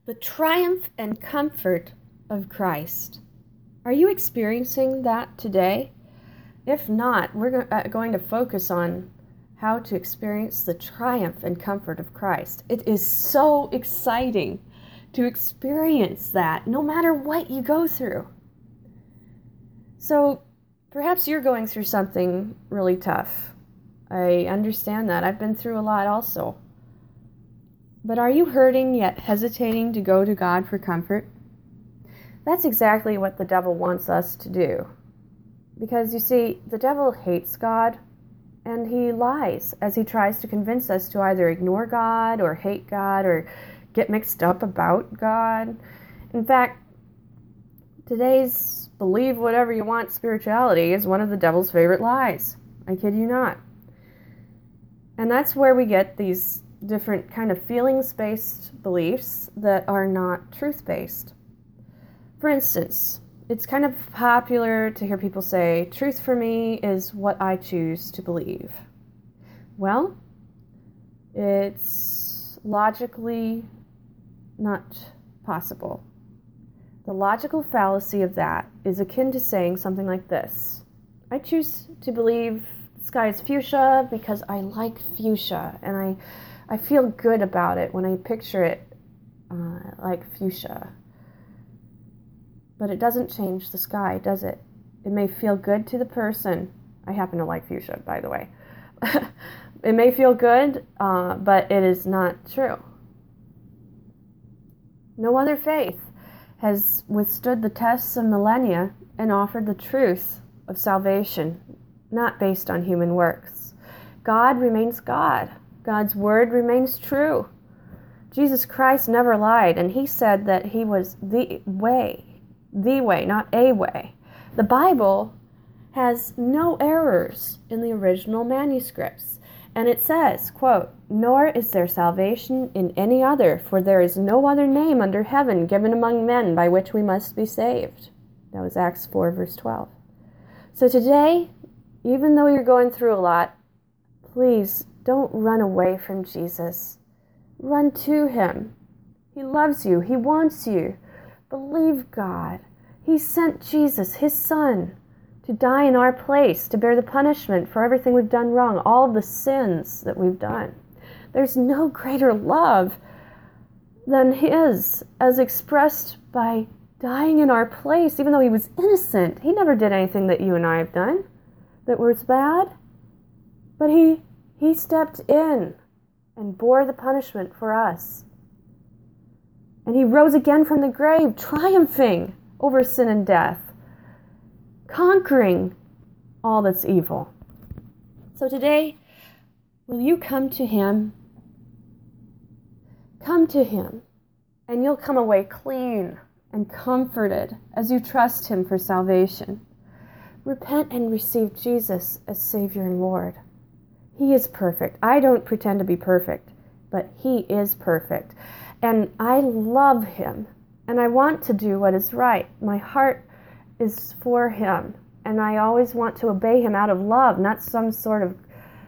the triumph and comfort of Christ. Are you experiencing that today? If not, we're going to focus on how to experience the triumph and comfort of Christ. It is so exciting to experience that no matter what you go through. So perhaps you're going through something really tough. I understand that. I've been through a lot also. But are you hurting yet hesitating to go to God for comfort? That's exactly what the devil wants us to do. Because you see, the devil hates God, and he lies as he tries to convince us to either ignore God or hate God or get mixed up about God. In fact, today's believe whatever you want spirituality is one of the devil's favorite lies. I kid you not. And that's where we get these different kind of feelings-based beliefs that are not truth-based. For instance, it's kind of popular to hear people say, truth for me is what I choose to believe. Well, it's logically not possible. The logical fallacy of that is akin to saying something like this. I choose to believe the sky is fuchsia because I like fuchsia, and I feel good about it when I picture it like fuchsia. But it doesn't change the sky, does it? It may feel good to the person. I happen to like fuchsia, by the way. It may feel good, but it is not true. No other faith has withstood the tests of millennia and offered the truth of salvation, not based on human works. God remains God. God's word remains true. Jesus Christ never lied, and he said that he was the way, not a way. The Bible has no errors in the original manuscripts, and it says, quote, "Nor is there salvation in any other, for there is no other name under heaven given among men by which we must be saved." That was Acts 4, verse 12. So today, even though you're going through a lot, please don't run away from Jesus. Run to him. He loves you. He wants you. Believe God. He sent Jesus, his son, to die in our place, to bear the punishment for everything we've done wrong, all of the sins that we've done. There's no greater love than his, as expressed by dying in our place, even though he was innocent. He never did anything that you and I have done that was bad. But he stepped in and bore the punishment for us. And he rose again from the grave, triumphing over sin and death, conquering all that's evil. So today, will you come to him? Come to him, and you'll come away clean and comforted as you trust him for salvation. Repent and receive Jesus as Savior and Lord. He is perfect. I don't pretend to be perfect, but he is perfect. And I love him, and I want to do what is right. My heart is for him, and I always want to obey him out of love, not some sort of,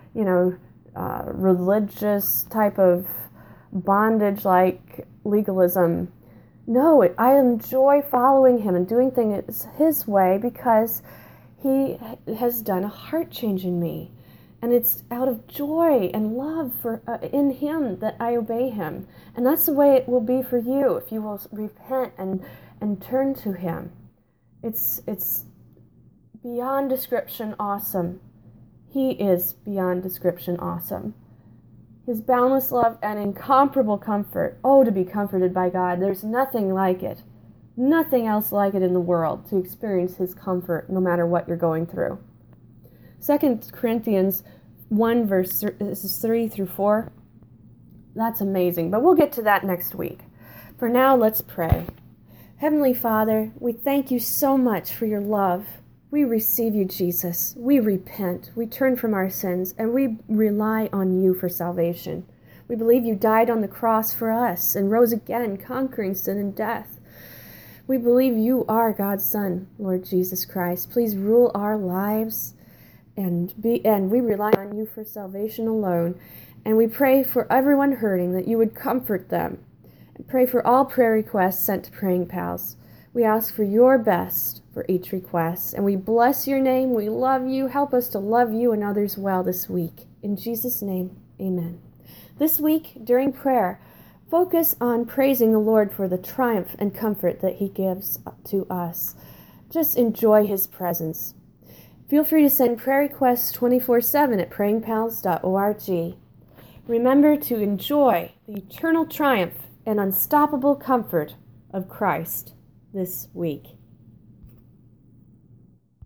religious type of bondage like legalism. No, I enjoy following him and doing things his way because he has done a heart change in me. And it's out of joy and love for in him that I obey him. And that's the way it will be for you if you will repent and turn to him. It's beyond description awesome. He is beyond description awesome. His boundless love and incomparable comfort. Oh, to be comforted by God. There's nothing like it. Nothing else like it in the world to experience his comfort no matter what you're going through. 2 Corinthians 1, verses 3 through 4. That's amazing, but we'll get to that next week. For now, let's pray. Heavenly Father, we thank you so much for your love. We receive you, Jesus. We repent. We turn from our sins, and we rely on you for salvation. We believe you died on the cross for us and rose again, conquering sin and death. We believe you are God's Son, Lord Jesus Christ. Please rule our lives. And we rely on you for salvation alone. And we pray for everyone hurting that you would comfort them Pray for all prayer requests sent to Praying Pals. We ask for your best for each request, and we bless your name. We love you. Help us to love you and others well this week. In Jesus' name, amen. This week, during prayer, focus on praising the Lord for the triumph and comfort that he gives to us. Just enjoy his presence. Feel free to send prayer requests 24/7 at prayingpals.org. Remember to enjoy the eternal triumph and unstoppable comfort of Christ this week.